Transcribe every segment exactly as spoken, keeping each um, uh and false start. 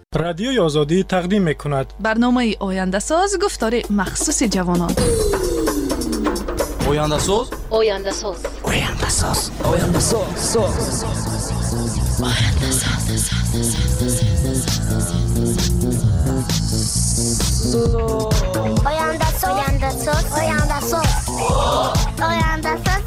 رادیوی آزادی تقدیم می‌کند برنامه آینده ساز گفتار مخصوص جوانان. آینده ساز آینده ساز آینده ساز آینده ساز آینده ساز آینده ساز آینده ساز آینده ساز آینده ساز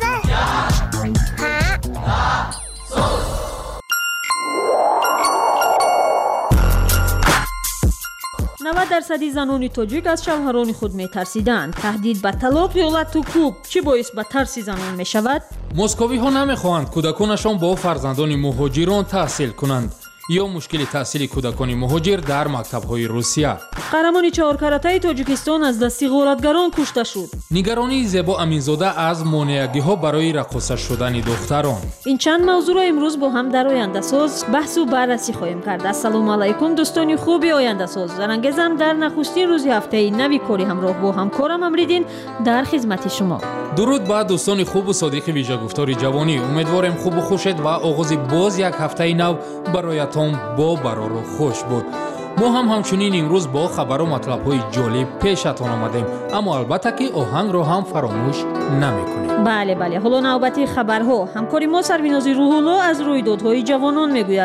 نود درصدی زنان تاجیک از شوهران خود می‌ترسیدند. تهدید به طلاق یا لطوکوب چی باعث به ترس زنان می‌شود؟ مسکوی ها نمی‌خواهند کودکانشان با فرزندان مهاجران تحصیل کنند یا مشکل تحصیل کودکان مهاجر در مکتب‌های روسیه. قهرمان چهار کاراته تاجیکستان از دستی غارتگران کشته شد. نگرانی زیبا امینزاده از مانعگی‌ها برای رقاصه شدن دختران. این چند موضوع را امروز با هم در آینده ساز بحث و بررسی خواهیم کرد. السلام علیکم دوستان خوبی آینده ساز. زرنگزم در نخستین روز هفته نوی کاری همراه با همکارم امریدین در خدمت شما. درود با دوستان خوب و صادق ویژه گفتار جوانی. امیدوارم خوب و خوشت و آغاز باز یک هفته نو برایتان با برار و خوش بود. ما هم همچنین امروز با خبر و مطلب‌های جالب پیشتان آمدیم، اما البته که آهنگ رو هم فراموش نمی‌کنیم. بله بله، حالا نوبت خبرها. همکاری ما سربیناز روح‌الله از رویدادهای جوانان میگوید.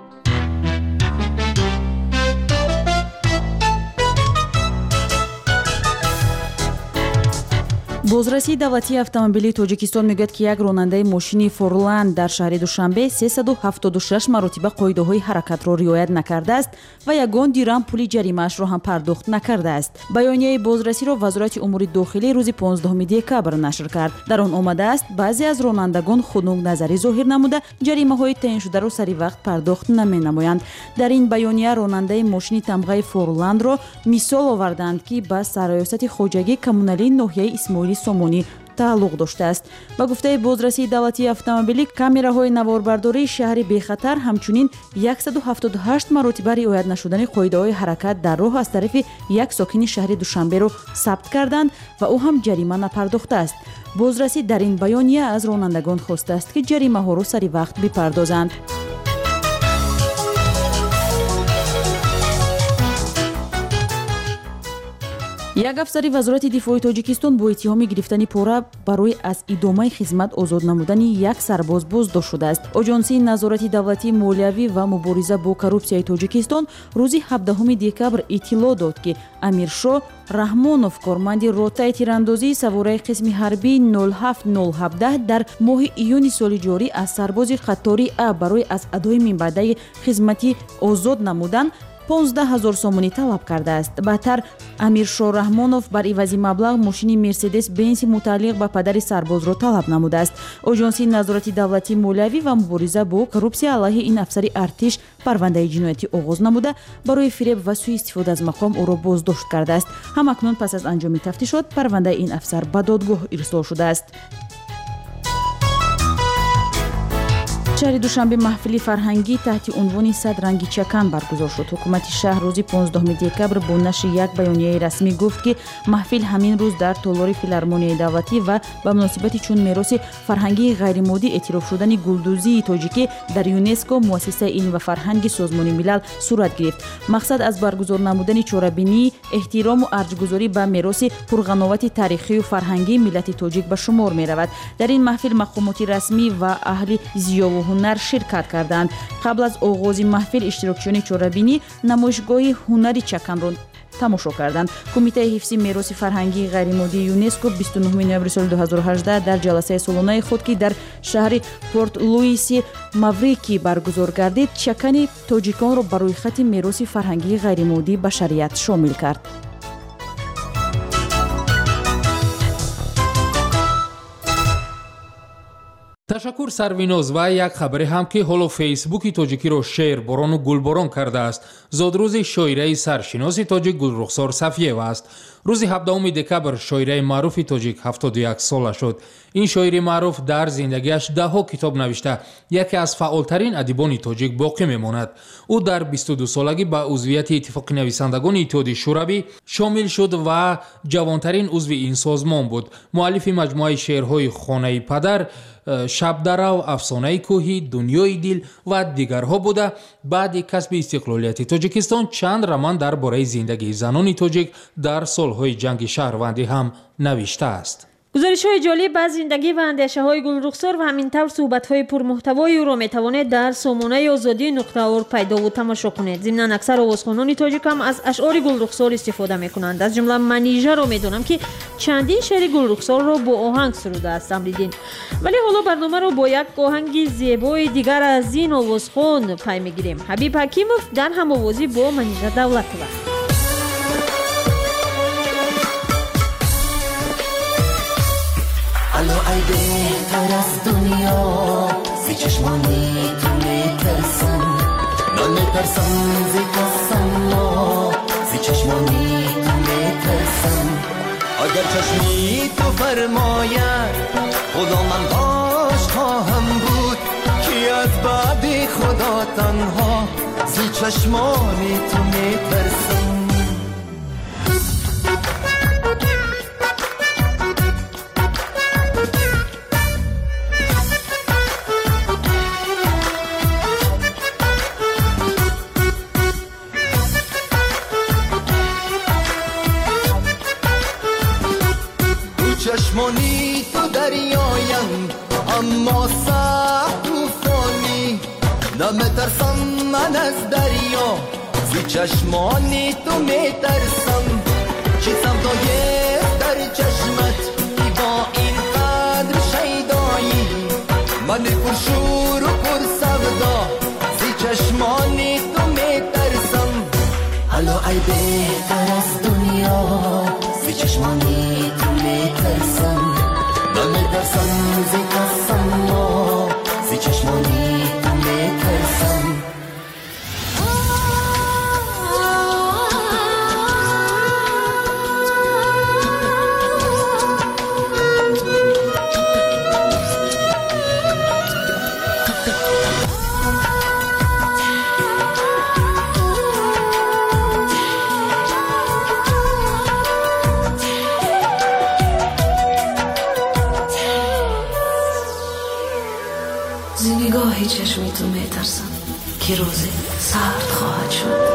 بازرسی دولتی автомобили توجیکستان میگوید که یک راننده ماشین فورلند در شهر دوشنبه سیصد و هفتاد و شش مرتبه قاعده‌های حرکت را رعایت نکرده است و یگان دیرم پول جریمه‌اش را هم پرداخت نکرده است. بیانیه بازرسی را وزارت امور داخلی روز پانزدهم دکبر نشر کرد. در آن آمده است بعضی از رانندگان خنک نظری ظاهر نموده جریمه‌های تعیین شده را سری وقت پرداخت نمی‌نمایند. در این بیانیه راننده ماشین تمغه فورلند را مثال آوردند که با سرایست خواجگی کمونالی ناحیه اسماعیلی سامانی تعلق داشته است. با گفته بازرسی دولتی автомобили камераҳои наворбардории шаҳри бехатар ҳамчунин صد و هفتاد و هشت مرتبه رعایت نشدن قاعده‌های حرکت در راه از طرف یک ساکن شهر دوشنبه را ثبت کردند و او هم جریمه نپرداخته است. بازرسی در این بیانیه از رانندگان خواسته است که جریمه‌ها را سری وقت بپردازند. یک افسر وزارت دفاع تاجیکستان با اتهام گرفتن پوره برای از ادامه خدمت آزاد نمودن یک سرباز بازداشت شده است. آژانسی نظارت دولتی مالیوی و مبارزه با коррупсияи تاجیکستان روز هفدهم دکبر اطلاع داد که امیرشاه رحمانوف کارمند روتای تیراندازی سواره قسم حربی نود و هفت نود و هفت در ماه ایون سال جاری از سرباز قطاری ا برای از ادای منبعد خدمتی آزاد نمودن پانزده هزار سومانی طلب کرده است. بعدتر امیرشاه رحمانوف بر عوض مبلغ ماشین مرسدس بنز متعلق به پدر سرباز را طلب نموده است. آژانسی نظارت دولتی مالیوی و مبارزه با коррупсия علیه این افسر ارتش پرونده جنایتی آغاز نموده برای فریب و سوء استفاده از مقام او را بازداشت کرده است. همکنون پس از انجام تفتیشات پرونده این افسر به دادگاه ارسال شده است. شهر دوشنبه محفل فرهنگی تحت عنوان صد رنگی چکن برگزار شد. حکومت شهر روز پانزدهم دکبر با نشر یک بیانیه رسمی گفت که محفل همین روز در تالار فیلارمونیای دولتی و به مناسبت چون میراث فرهنگی غیرمادی اعتراف شدن گلدوزی تاجیکی در یونسکو مؤسسه علم و فرهنگ سازمان ملل صورت گرفت. مقصد از برگزار نمودن چورابینی، احترام و ارزش‌گذاری به میراث پرقناوت تاریخی و فرهنگی ملت تاجیک به شمار می‌رود. در این محفل مقامات رسمی و اهل ضیاء و هنر شرکت کردند. قبل از آغاز محفل اشتراکچیان چورابینی نمایشگاه هنری چکن را تماشا کردند. کمیته حفظ میراث فرهنگی غیرمادی یونسکو بیست و نهم نوامبر سال دو هزار و هجده در جلسه سالانه خود که در شهر پورت لوئیس ماوریکی برگزار گردید چکن تاجیکان را برای خط میراث فرهنگی غیرمادی بشریت شامل کرد. تشکر سرویناز و یک خبری هم که حالا فیسبوکی تاجیکی را شیر باران و گلباران کرده است. زادروز شاعره سرشناس تاجیک گلرخسار صفیه است. روز هفدهم دکبر شاعره معروف تاجیک هفتاد و یک ساله شد. این شاعر معروف در زندگیش ده ها کتاب نوشته. یکی از فعالترین ادیبان تاجیک باقی میماند. او در بیست و دو سالگی به عضویت اتفاق نویسندگان اتحادیه شوروی شامل شد و جوانترین عضو این سازمان بود. مؤلف مجموعه شعرهای خانه پدر، شب درو، افسانه کوهی، دنیای دل و دیگرها بوده. بعد کسب استقلالیت تاجیکستان چند رمان درباره زندگی زنان تاجیک در سالهای جنگ شهروندی هم نوشته است. گزارش‌های جالب از زندگی و اندیشه‌های گلرخسار و همینطور صحبت‌های پرمحتوای او را می‌توانید در سامانه آزادی نقطه اورگ پیدا و تماشا کنید. ضمناً اکثر آوازخوانان تاجیک هم از اشعار گلرخسار استفاده می‌کنند. از جمله منیژه را می‌دانم که چندین شعر گلرخسار را با آهنگ سروده است امریدین. ولی حالا برنامه را با یک آهنگ زیبای دیگر از این آوازخوان پی می‌گیریم. حبیب حکیموف در هم‌آوازی با منیژه دولتова. الو ای بهتر از دنیا زی چشمانی تو میترسم نه میترسم زی کسم ما زی چشمانی تو میترسم اگر چشمی تو فرماید خدا من باش خواهم بود کی از بعد خدا تنها زی چشمانی تو میترسم چشمانی تو دریایم اما سخت طوفانی نمیترسم من از دریا زی چشمانی تو میترسم چی سودایه در چشمت ای با این قدر شیدایی من پر شور و پر سودا زی چشمانی تو میترسم الو ای بهتر از دنیا زی چشمانی تو میترسم نمیترسم زی کسم ما زی چشمانی تو میترسم نگاهی چشمی تو میترسم که روزی سرد خواهد شد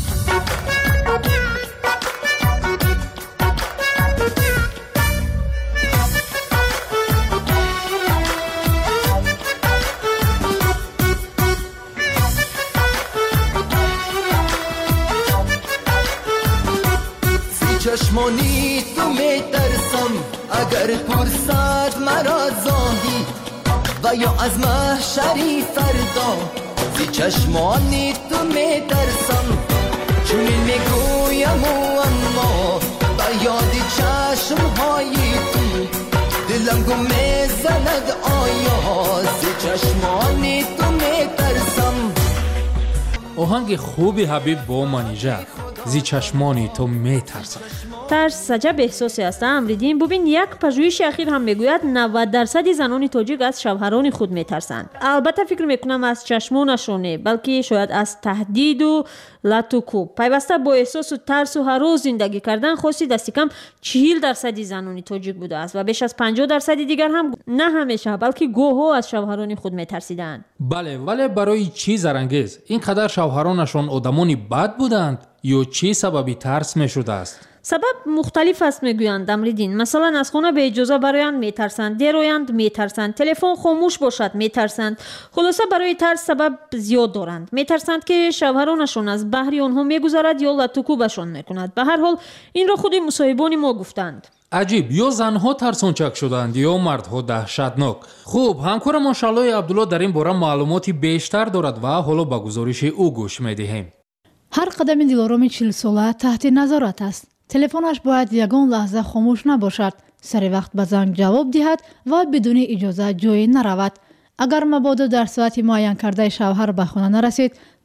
زی چشمانی تو میترسم اگر پرسد مرا زاهی و یا از محشری فردا زی چشمانی تو میترسم چون این میگویم و اما و یادی چشمهای تو دلم گم میزند آیا زی چشمانی تو میترسم. آهنگ خوبی حبیب با منیژه زی چشمانی تو میترسم. ترس عجب احساسی است امریدین. ببین یک پژوهش اخیر هم میگوید نود درصد زنان تاجیک از شوهران خود میترسند. البته فکر میکنم از چشمانشونه بلکه شاید از تهدید و لط و کوب. پیوسته با احساس و ترس و هراس زندگی کردن خواستی دست کم چهل درصد زنان تاجیک بوده است و بیش از پنجاه درصد دیگر هم نه همیشه بلکه گوها از شوهران خود میترسیدند. بله، ولی برای چی زرانگیز اینقدر شوهرانشان آدمانی بد بودند یا چی سببی ترس میشده است؟ سبب مختلف است میگویند امریدین. مثلا از خانه به اجازه برایند میترسند، دیرویند میترسند، تلفن خاموش باشد میترسند. خلاصه برای ترس سبب زیاد دارند. میترسند که شوهرانشون از بحری آنها میگذرد یا لط و کوبشان میکند. به هر حال این را خود مصاحبان ما گفتند. عجیب، یا زنها ترسانچک شدند یا مردها دهشتناک. خوب، همکار ما شالای عبدالله در این باره معلوماتی بیشتر دارد و حالا به گزارش او گوش میدهیم. هر قدم دلارام چهل ساله تحت نظارت است. تلفنش باید یگان لحظه خاموش نباشد، سر وقت به زنگ جواب دهد و بدون اجازه جایی نرود. اگر مبادا در ساعت معین کرده شوهر به خانه نرسید،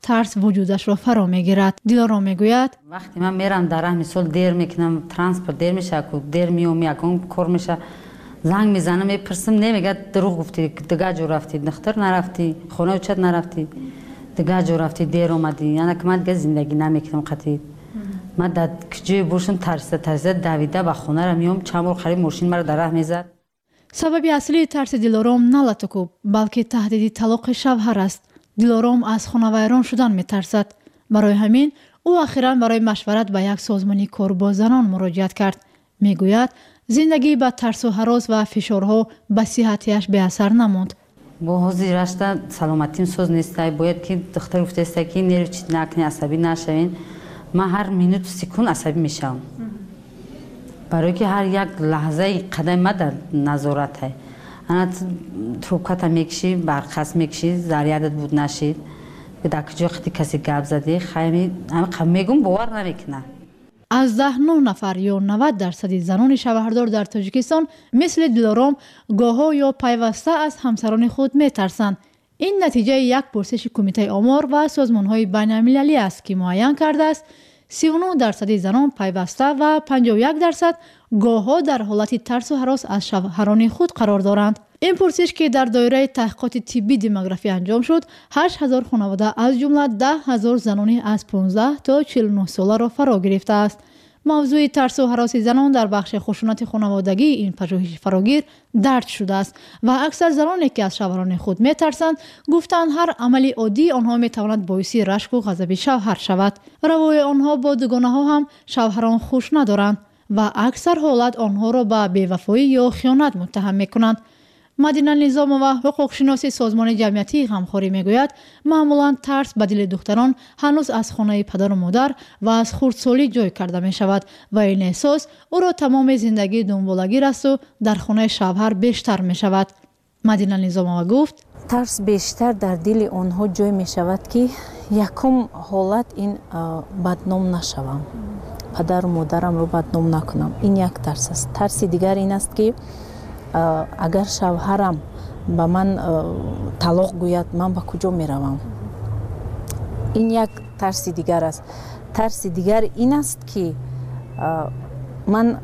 ترس وجودش را فرا میگیرد. دیلارام میگوید وقتی من میرم در راه مثال دیر میکنم، ترانسپورت دیر میشه، کو دیر میوم یکم کار میشه، زنگ میزنم میپرسم نمیگه دروغ گفتی، دیگه جو رفتی، دختر نرفتی، خونه چت نرفتی، دیگه جو رفتی، دیر اومدی. یعنی که من دیگه زندگی نمیکنم قطعی. من در کجای باشم ترس ترس دویده به خونه را میام، چند بار قریب ماشین مرا در راه میزد. سببی اصلی ترس دیلارام نه لاتوکوب بلکه تهدید طلاق شوهر است. دیلارام از خانوایران شدن میترسد. برای همین او اخیراً برای مشورت به یک سازمان کار با زنان مراجعت کرد. میگوید زندگی با ترس و هراس و فشارها به صحتیش به اثر نماند. با حاضر رشته سلامتیم سوز نیست. باید که دختر گفته است که نرو چیز نکنی، عصبی نشوین. من هر منوت سکون عصبی میشم. برای که هر یک لحظه قدم ما در نظارت است. انا تروبکات میکشی، برقص میکشی، زریادت بود نشید. به دکجو خیلی کسی گپ زدی، خیلی هم میگم باور نمیکنه. از ده نه نفر یا نود درصد زنان شوهردار در تاجیکستان مثل دیلارام گاه‌ها یا پیوسته از همسران خود میترسند. این نتیجه یک پرسش کمیته آمار و سازمان‌های بین‌المللی است که معین کرده است سی و نه درصد زنان پیوسته و پنجاه و یک درصد گاه‌ها در حالت ترس و هراس از شوهران خود قرار دارند. این پرسش که در دایره تحقیقات طبی دموگرافی انجام شد، هشت هزار خانواده از جمله ده هزار زنان از پانزده تا چهل و نه ساله را فرا گرفته است. موضوع ترس و هراس زنان در بخش خشونت خانوادگی این پژوهش فراگیر درج شده است و اکثر زنانی که از شوهران خود میترسند گفتند هر عملی عادی آنها میتواند باعث رشک و غضب شوهر شود. روای آنها با دوگانه ها هم شوهران خوش ندارند و اکثر حالت آنها را به بی‌وفایی یا خیانت متهم میکنند. مدینه نظام و حقوق شناسی سازمان جمعیتی غمخواری میگوید معمولا ترس به دل دختران هنوز از خانه پدر و مادر و از خردسالی جای کرده می شود و این احساس او را تمام زندگی دنبالگیر است و در خانه شوهر بیشتر می شود. مدینه نظام گفت ترس بیشتر در دل آنها جای می شود که یکم حالت این بدنام نشوم، پدر و مادرم رو بدنام نکنم. این یک ترس است. ترس دیگر این است که اگر شوهرم به من طلاق گوید من به کجا می روم. این یک ترس دیگر است. ترس دیگر این است که من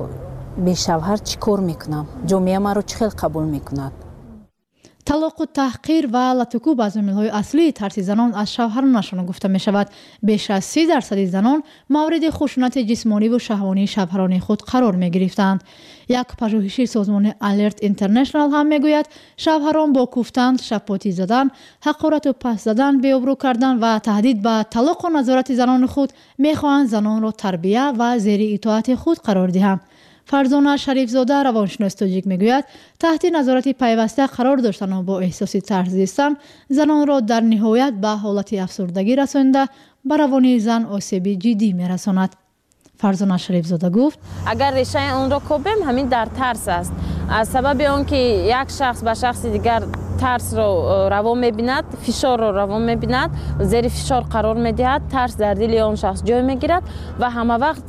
به شوهر چی کار می کنم، جامعه من رو چه خیلی قبول می کند. طلاق و تحقیر و لطکوب از عامل‌های اصلی ترس زنان از شوهرانشان گفته می شود. بیش از سی درصد زنان مورد خشونت جسمانی و شهوانی شوهران خود قرار می گرفتند. یک پژوهش سازمان الرت اینترنشنال هم می گوید شوهران با کوفتن، شپاتی زدن، حقارت و پس زدن، بی‌آبرو کردن و تهدید به طلاق و نظارت زنان خود می خواهند زنان را تربیت و زیر اطاعت خود قرار دهند. فرزانه شریف زاده روانشناس تاجیک میگوید تحت نظارت پیوسته قرار داشتن و با احساس ترس زیستن زنان را در نهایت به حالت افسردگی رسانده به روان زن آسیب جدی میرساند. فرزانه شریف زاده گفت اگر ریشه اون را کوبیم همین در ترس است. از سبب اون که یک شخص به شخص دیگر ترس رو روان می‌بیند، فشار رو روان می‌بیند، زیر فشار قرار می‌دهد، ترس در دل اون شخص جای می‌گیرد و همه وقت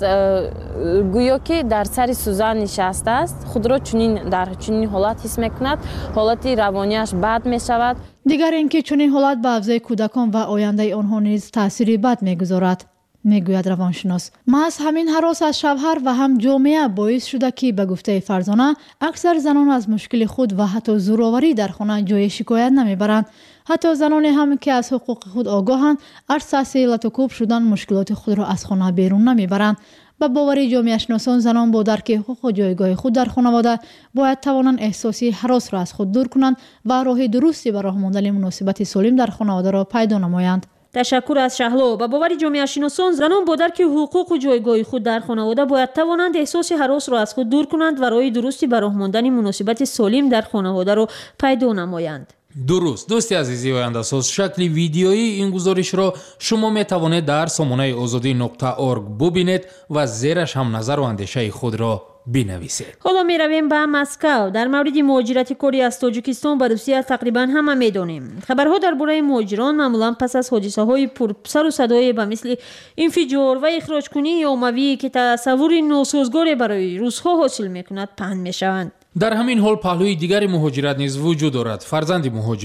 گویا که در سر سوزن نشسته است، خود را چنین در چنین حالت حس می‌کند، حالت روانیش بد می‌شود. دیگر اینکه چنین حالت به افزای کودکان و آینده آنها نیز تأثیری بد می‌گذارد. میگوید روانشناس محض همین هراس از شوهر و هم جامعه باعث شده که به گفته فرزانه اکثر زنان از مشکل خود و حتی زورآوری در خانه جای شکایت نمیبرند. حتی زنانی هم که از حقوق خود آگاهند اساس لطکوب شدن مشکلات خود را از خانه بیرون نمیبرند. به باور جامعه شناسان زنان با درک حقوق و جایگاه خود در خانواده باید توانند احساسی هراس را از خود دور کنند و راه درستی برای ماندن مناسبت سالم در خانواده را پیدا نمایند. تشکر از شهلا. با باور جامعه شناسان زنان با درک حقوق و جایگاه خود در خانواده باید توانند احساس هراس را از خود دور کنند و راه درستی برای ماندن مناسبت سالم در خانواده را پیدا نمایند. درست. دوستی عزیزی و انداساز شکل ویدیویی این گزارش را شما می توانید در سامانه آزادی نقطه اورگ ببینید و زیرش هم نظر و اندیشه خود را بنویسید. حالا می رویم به مسکو. در مورد مهاجرت کاری از تاجیکستان به روسیه تقریبا همه می دانیم. خبرها درباره مهاجران معمولا پس از حادثه های پر سر و صدای به مثل انفجار و اخراج کنی عمومی که تصور ناسازگاری برای روس‌ها حاصل می کند پهن می شوند. در همین حال پهلوی دیگر مهاجرت نیز وجود دارد. فرزند مهاجران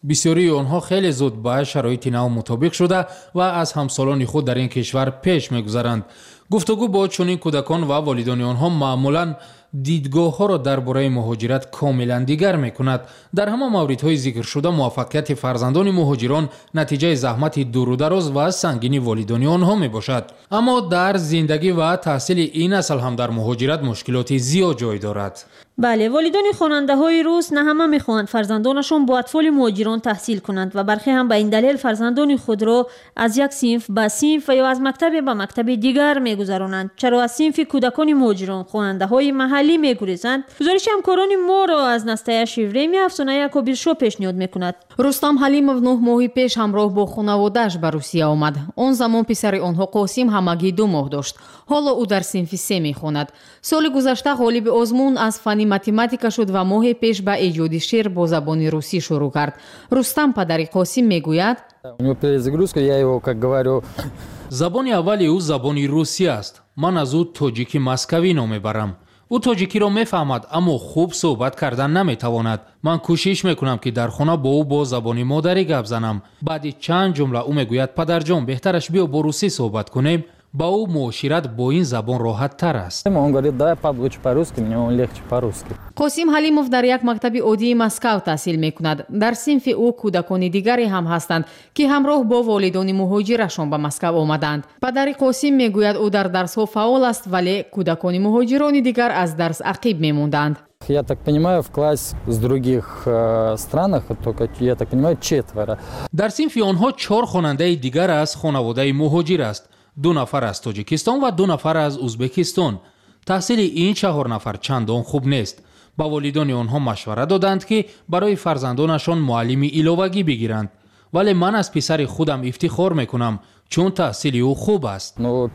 بسیاری آنها خیلی زود با شرایط نو مطابق شده و از همسالان خود در این کشور پیش می‌گذرند. گفتگو با چنین کودکان و والدان آنها معمولاً دیدگاه ها را درباره مهاجرت کاملا دیگر می کند. در همه موردهای ذکر شده موفقیت فرزندان مهاجران نتیجه زحمت دور و دراز و سنگینی والدان آنها می باشد. اما در زندگی و تحصیل این نسل هم در مهاجرت مشکلات زیاد جای دارد. بله، والدان خواننده های روس نه همه میخواهند فرزندانشان با اطفال مهاجران تحصیل کنند و برخی هم به این دلیل فرزندان خود را از یک صنف به صنف یا از مکتب به مکتب دیگر میگذرانند. چرا از صنف کودکان مهاجران خواننده های محلی میگریزند؟ گزارش همکاران ما را از نسته شیوریمی افسانه یعقوبیرشو پیشنهاد میکند. رستم حلیمов نه ماهی پیش همراه با خانواده‌اش به روسیه آمد. اون زمان پسر آنها قاسم همگی دو ماه داشت. حالا او در صنف سه میخواند. سال گذشته غالب آزمون از فن математика شد و ماه پیش به ایجاد شعر با زبان روسی شروع کرد. رستم پدر قاسم میگوید زبان اولی او زبان روسی است. من از او تاجیکی مسکوی نام میبرم. او تاجیکی را میفهمد اما خوب صحبت کردن نمیتواند. من کوشش میکنم که در خانه با او با زبان مادری گپ زنم. بعد چند جمله او میگوید پدرجان بهترش بیا با روسی صحبت کنیم. با او معاشرت با این زبان راحت تر است. قاسم حلیمов در یک مکتب عادی مسکو تحصیل میکند. در صنف او کودکان دیگری هم هستند که همراه با والدان مهاجرشان به مسکو آمدند. پدر قاسم میگوید او در درس ها فعال است ولی کودکان مهاجران دیگر از درس عقب میموندند. Я так понимаю, в классе с других э, странах только, я так понимаю, четверо. در صنف آنها چهار خواننده دیگر از خانواده مهاجر است. دو نفر از تاجیکستان و دو نفر از ازبکستان. تحصیل این چهار نفر چندان خوب نیست. با والدان آنها مشوره دادند که برای فرزندانشان معلمی علاوگی بگیرند. ولی من از پسر خودم افتخار میکنم چون تحصیل او خوب است.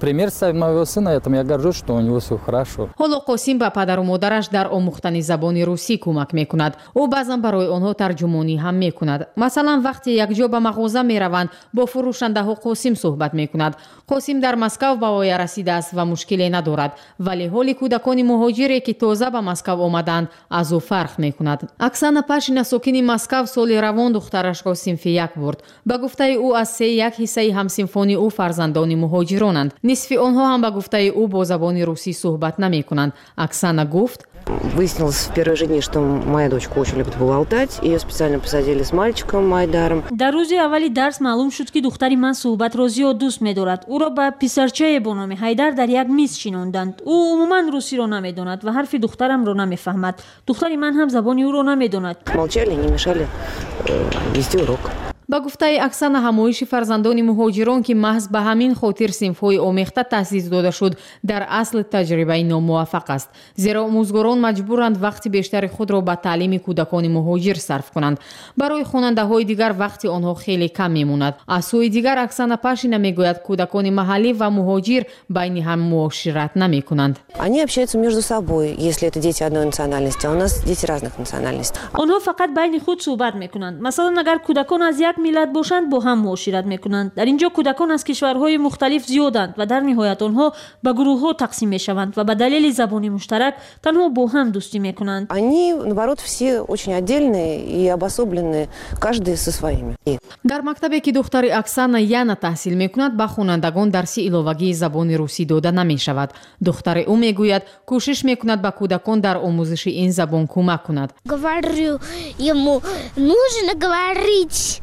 حالا قاسم به پدر و مادرش در آموختن زبان روسی کمک میکند. او بعضا برای آنها ترجمانی هم میکند. مثلا وقتی یک جا به مغازه میروند با فروشنده ها قاسم صحبت میکند. قاسم در مسکو به وی رسیده است و مشکلی ندارد ولی حال کودکان مهاجری که تازه به مسکو آمدند از او فرق میکند. اکسانا پاشینا ساکن مسکو سال روان دخترش را صنف یک برد. به گفته او از سه یک حصه همصنفان او فرزندان مهاجرانند. نصف آنها هم به گفته او با زبان روسی صحبت نمی کنند. اکسانا گفت Выяснилось в первые же дни, что моя дочка очень любит поболтать. Ее специально посадили с мальчиком Майдаром. در روز اولی درس معلوم شد که دختری من صحبت را زیاد دوست می‌دارد. او را با پسرچه با نام حیدر در یک میز شیناندند. او عموما روسی را نمی‌داند و حرف دخترم را نمی‌فهمد. دختری من هم زبان او را نمی‌داند. Молчали, не мешали вести урок. با گفته اکسانا همایش فرزندان مهاجران که محض به همین خاطر صنف‌های آمیخته تأسیس داده شد در اصل تجربه ناموفق است. زیرا آموزگاران مجبورند وقت بیشتر خود را به تعلیم کودکان مهاجر صرف کنند. برای خواننده‌های دیگر وقت آنها خیلی کم میماند. از سوی دیگر اکسانا پاشینا میگوید کودکان محلی و مهاجر بین هم معاشرت نمی‌کنند. Они общаются между собой, если это дети одной национальности, а у нас дети разных национальностей. آنها فقط بین خود صحبت می‌کنند. مثلا اگر کودکان از یک ملت باشند با هم معاشرت میکنند. در اینجا کودکان از کشورهای مختلف زیادند و در نهایت آنها به گروه‌ها تقسیم میشوند و به دلیل زبان مشترک تنها با هم دوستی میکنند. Они, наоборот, все очень отдельные и обособленные, каждый со своими. در مکتبی که دختر اکسانا یانا تحصیل میکند به خوانندگان درس علاوگی زبان روسی داده نمیشود. دختر او میگوید کوشش میکند به کودکان در آموزش این زبان کمک کند. Говорю ему, нужно говорить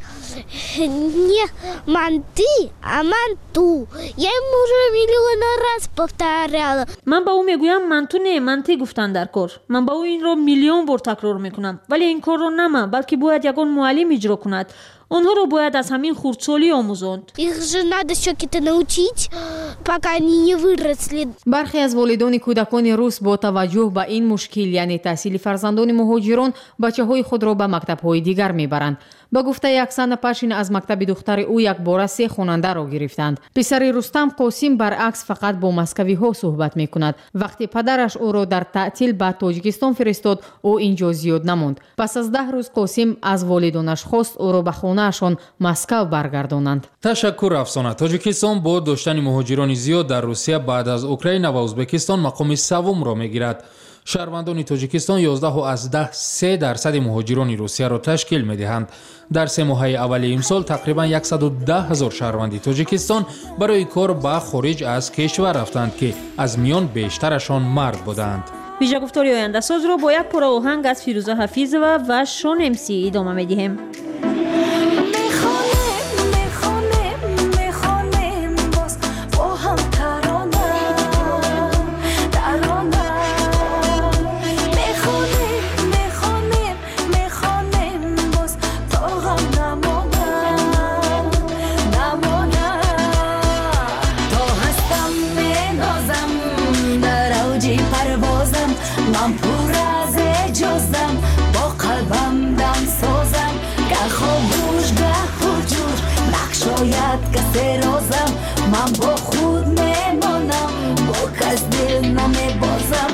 не манты, а манту. Я ему уже миллион раз повторяла. من با او میگویم منتو نه منتی گفتن در کار. من با او این رو میلیون بار تکرار میکنم ولی این کار رو نه من بلکه باید یگان معلم اجرا کند. آنها رو باید از همین خردسالی آموزاند. Их же надо все-таки научить, пока они не выросли. برخی از والدان کودکان روس با توجه به این مشکل یعنی تحصیل فرزندان مهاجران بچه‌های خود را به مکتب‌های دیگر میبرند. با گفته اکسانا پاشینا از مکتب دختر او یک بار سه خواننده را گرفتند. پسر رستم قاسم برعکس فقط با مسکوی ها صحبت میکند. وقتی پدرش او را در تعطیل به تاجیکستان فرستاد او اینجا زیاد نماند. پس از ده روز قاسم از والدانش خواست او را به خانه خانه‌شان مسکو برگردانند. تشکر افسانه. تاجیکستان با داشتن مهاجران زیاد در روسیه بعد از اوکراین و ازبکستان مقام سوم را میگیرد. شهروندان تاجیکستان یازده و از ده سه درصد مهاجران روسیه را تشکیل می‌دهند. در سه ماه اول امسال تقریبا صد و ده هزار شهروند تاجیکستان برای کار به خارج از کشور رفتند که از میان بیشترشان مرد بودند. ویژه گفتاری آینده ساز را با یک پاره آهنگ از فیروزه حفیظова و شان امسی ادامه می‌دهیم. من پر از اجازم با قلبم دم سازم که خاموش به حجور نقشاید کسی رازم من با خود میمانم با کس دل نمیبازم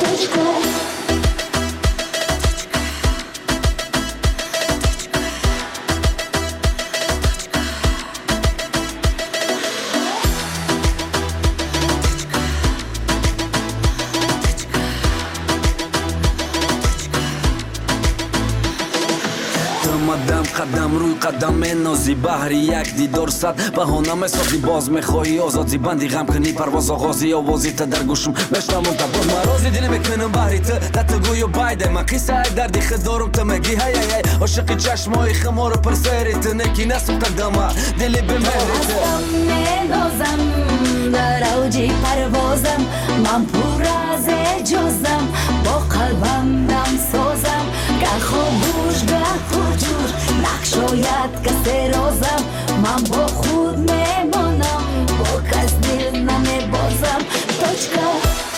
قدم روی قدم نازی بحری یک دیدار صد بهانه میسازی باز میخواهی آزادی بندی غم کنی پرواز آغازی آوازی تا در گوشم بشنوم تا باز مرازی دینه میکنم بحری تا تا گوی و بایده من قصه دردی خود دارم تا میگی هی هی عاشق چشمای خمار پر سری تو نکی نسم قدمه دلی به مهری تو نازم در اوجی پروازم من پر از اجازم با قلبم دم سازم که خاموش به حجور نقشاید کسی رازم من با خود میمانم با کس دل نمیبازم توچکا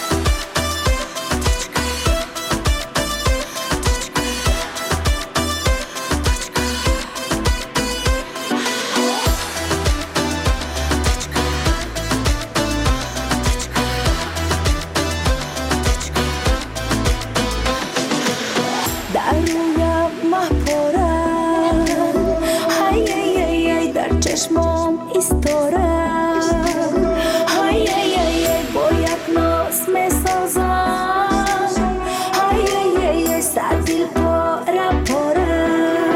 چشمام ایستارم های های های با یک ناس میسازم های های های صد دل پاره پاره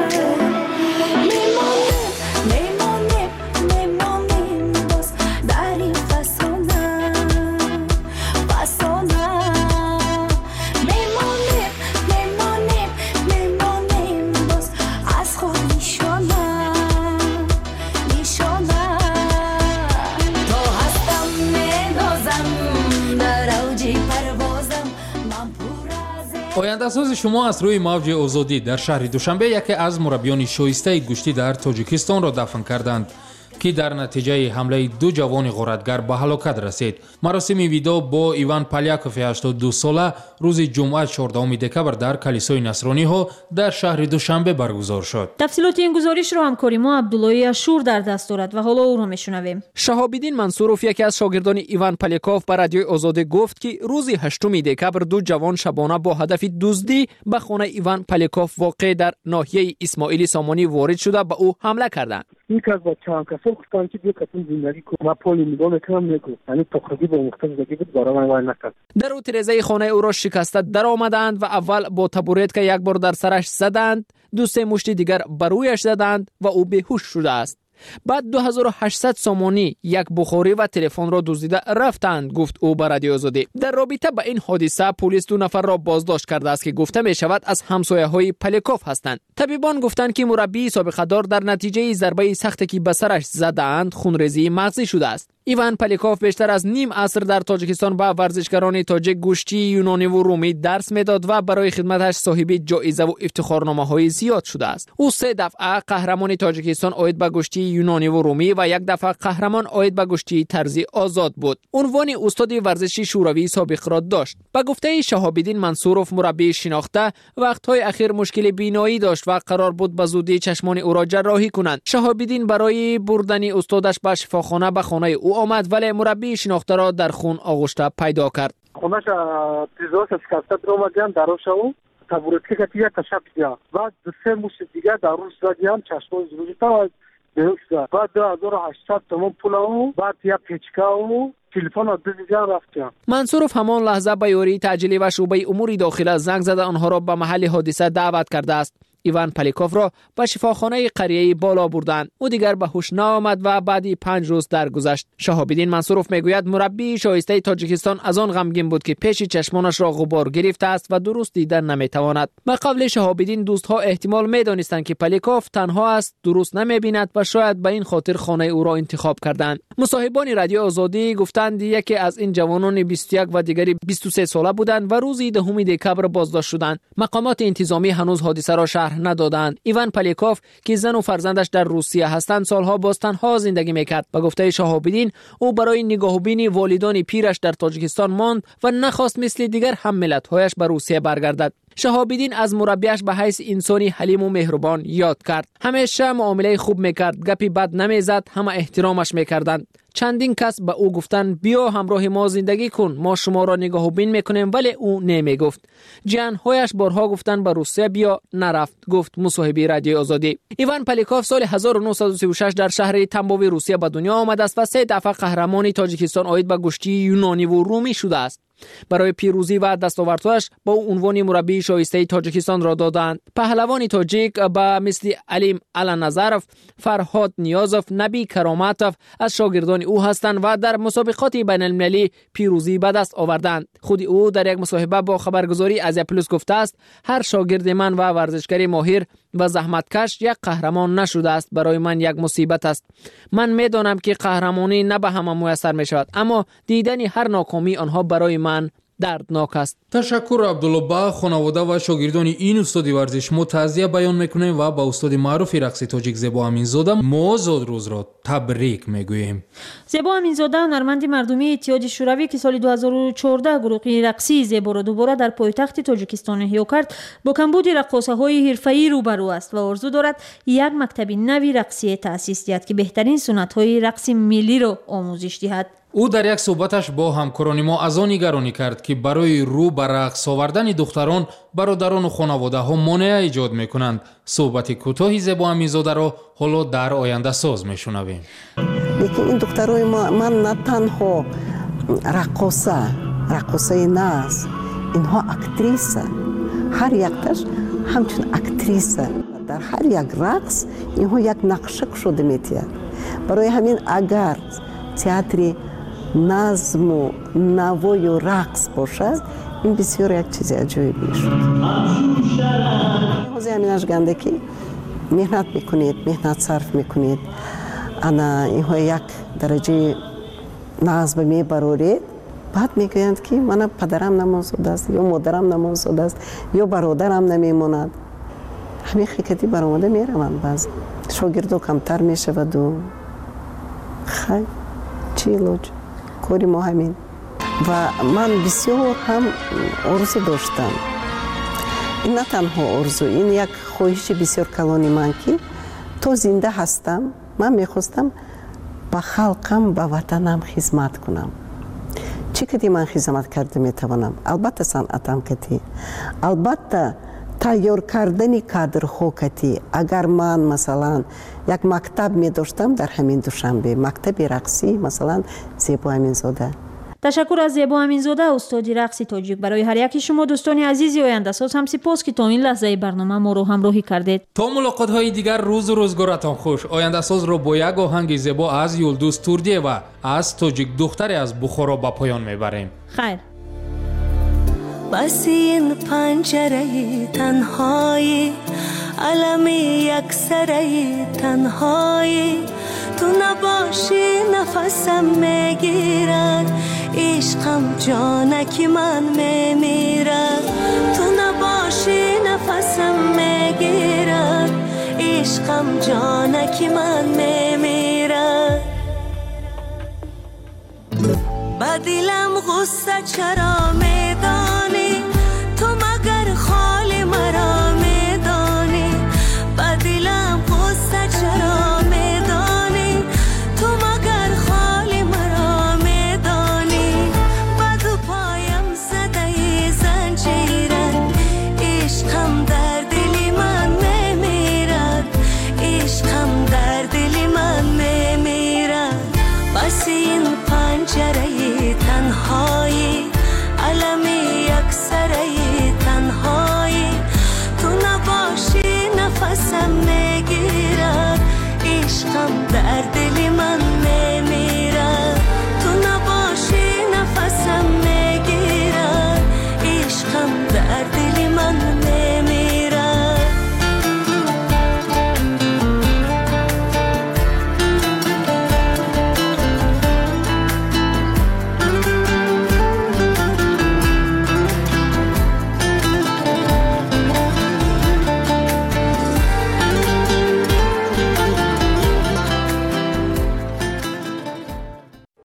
میمانیم میمانیم میمانیم باز در این فسانه فسانه میمانیم میمانیم میمانیم باز از خود نشانه آینده ساز شما از روی موج آزادی در شهر دوشنبه یکی از مربیان شایسته گوشتی در تاجیکستان را دفن کردند که در نتیجه حمله دو جوان غارتگر به هلاکت رسید. مراسم ویدا با ایوان پالیاکوف هشتاد و دو ساله روز جمعه چهاردهم دکبر در کلیسای نصرانی ها در شهر دوشنبه برگزار شد. تفصیلات این گزارش را همکاری ما عبدالله اشور در دست دارد و حالا او را میشنویم. شهاب‌الدین منصورов یکی از شاگردان ایوان پالیاکوف به رادیوی آزادی گفت که روز هشتم دکبر دو جوان شبانه با هدف دزدی به خانه ایوان پالیاکوف واقع در ناحیه اسماعیل سامانی وارد شده به او حمله کردند. یکی از بچه‌ها کسا گفتن که بیا کتون زندگی کن و پولی نگاه میکنم نگو یعنی تخریبی با مختلف زندگی بود برای من وای نکرد. در او تریزه خانه او را شکسته در آمدند و اول با تبورت که یک بار در سرش زدند دو سه مشت دیگر بر رویش زدند و او بیهوش شده است. بعد دو هزار و هشتصد سامانی یک بخاری و تلفن را دزدیده رفتند گفت او به رادیو آزادی. در رابطه با این حادثه پلیس دو نفر را بازداشت کرده است که گفته می شود از همسایه‌های پالیاکوف هستند. طبیبان گفتند که مربی سابقه دار در نتیجه ضربه سختی که به سرش زدند خونریزی مغزی شده است. ایوان پالیاکوف بیشتر از نیم عصر در تاجیکستان به ورزشکاران تاجیک گوشتی یونانی و رومی درس میداد و برای خدمتش صاحب جایزه و افتخارنامه‌های زیاد شده است. او سه دفعه قهرمان تاجیکستان عاید به گوشتی یونانی و رومی و یک دفعه قهرمان عاید به گوشتی طرزی آزاد بود. عنوان استاد ورزشی شوروی سابق را داشت. به گفته شهاب‌الدین منصورов مربی شناخته وقت‌های اخیر مشکل بینایی داشت و قرار بود به زودی چشمان او را جراحی کنند. شهاب‌الدین برای بردن استادش به شفاخانه به خانه او آمد ولی مربی شناخته را در خون آغشته پیدا کرد. خونش تیزاش شکسته در آمدن دروش او табуретка гати я ташак я بعد سه موش دیگه در روز دادیم چشمان زروجی تا بیهوش شد بعد دو هزار و هشتصد تومان پول او بعد یا پیچکا او تلفن از دیگر رفتم. منصورف همان لحظه به یاری تعجیلی و شعبه امور داخله زنگ زده آنها را به محل حادثه دعوت کرده است. ایوان پلیکوف را به شفاخانه قریه بالا بردند. او دیگر به هوش نآمد و بعدی پنج روز درگذشت. شهاب‌الدین منصورف میگوید مربی شایسته تاجیکستان از آن غمگین بود که پیش چشمانش را غبار گرفته است و درست دیدن نمیتواند. به قول شهاب‌الدین دوستها احتمال میدانستند که پلیکوف تنها است، درست نمیبیند و شاید به این خاطر خانه او را انتخاب کردند. مصاحبان رادیو آزادی گفتند یکی از این جوانان بیست و یک و دیگری بیست و سه ساله بودند و روز دهم دکبر بازداشت شدند. مقامات انتظامی هنوز حادثه را شرح ندادند. ایوان پلیکوف که زن و فرزندش در روسیه هستند سالها باز تنها زندگی میکرد. به گفته شهاب‌الدین او برای نگاهبینی والدان پیرش در تاجیکستان ماند و نخواست مثل دیگر هم ملت‌هایش به روسیه برگردد. شهاب‌الدین از مربیش به حیث انسانی حلیم و مهربان یاد کرد. همیشه معامله خوب میکرد، گپی بد نمیزد، همه احترامش میکردند. چندین کس به او گفتند بیا همراه ما زندگی کن، ما شما را نگاه و بین میکنیم، ولی او نمیگفت. جانهایش بارها گفتند به روسیه بیا، نرفت، گفت مصاحبه رادیو آزادی. ایوان پلیکوف سال هزار و نهصد و سی و شش در شهر تنبوی روسیه به دنیا آمده است و سه دفعه قهرمان تاجیکستان آید به گشتی یونانی و رومی شده است. برای پیروزی و دستاوردهایش با او عنوان مربی شایسته تاجیکستان را دادند. پهلوان تاجیک به مثل علیم علنظرف، فرهاد نیازف، نبی کراماتف از شاگردان او هستند و در مسابقات بین المللی پیروزی به دست آوردند. خود او در یک مصاحبه با خبرگزاری آزیا پلوس گفته است هر شاگرد من و ورزشکار ماهر و زحمتکش یک قهرمان نشده است، برای من یک مصیبت است. من میدانم که قهرمانی نه به همه میسر می شود، اما دیدن هر ناکامی آنها برای من دردناک است. تشکر عبدالله. با خانواده و شاگردان این استاد ورزش ما تعزیه بیان میکنیم و با استاد معروف رقص تاجیک زیبا امینزاده ما زاد روز را تبریک میگوییم. زیبا امینزاده هنرمند مردمی اتحاد شوروی که سال دو هزار و چهارده گروه رقصی زیبا را دوباره در پایتخت تاجیکستان احیا کرد، با کمبود رقاصه‌های حرفه‌ای روبرو است و آرزو دارد یک مکتب نوی رقصی تأسیس دهد که بهترین سنت‌های رقص ملی را آموزش دهد. او در یک صحبتش با همکاران ما از آن نگرانی کرد که برای رو به رقص آوردن دختران برادران و خانواده ها مانع ایجاد میکنند. صحبت کوتاهی زیبا امینزاده را حالا در آینده ساز میشنویم. لیکن این دخترای ما من نه تنها رقاصه رقاصه ناز، اینها اکتریسه، هر یکتش همچون اکتریسه. در هر یک رقص اینها یک نقشه شده میتید. برای همین اگر تئاتر نظم و نوای و رقص باشد این بسیار یک چیز عجیبی میشود. حوزه همینش گنده که مهنت میکنید، مهنت صرف میکنید، انا اینها یک درجه نظم میبرورید، بعد میگویند که من پدرم نمازده است یا مادرم نمازده است یا برادرم نمیماند. همین خیکتی برآمده میروند، بعض شاگردو کمتر میشود و خیلی چی لوج کاری ما همین. و من بسیار هم آرزو داشتم، این نه تنها آرزو، این یک خواهش بسیار کلانی من که تو زنده هستم من میخواستم با خلقم با وطنم خدمت کنم. چی کدی من خدمت کرده میتوانم؟ البته صنعتم کتی، البته تیار کردنی کادرها کتی. اگر من مثلا یک مکتب می داشتم در همین دوشنبه، مکتب رقصی مثلا زیبا امینزاده. تشکر از زیبا امینزاده استاد رقص تاجیک. برای هر یکی شما دوستان عزیزی آینده ساز هم سپاس که تا این لحظه برنامه ما رو همراهی کردید. تا ملاقات های دیگر روز و روزگارتان خوش. آینده ساز رو با یک آهنگ زیبا از یلدوز توردیه و از تاجیک دختری از بخارا به پایان میبریم. خیر. بس این پنجره تنهایی، علم یک سره تنهایی، تو نباشی نفسم میگیرد، عشقم جانکی من میمیرد. تو نباشی نفسم میگیرد، عشقم جانکی من میمیرد. با دلم غصه چرا می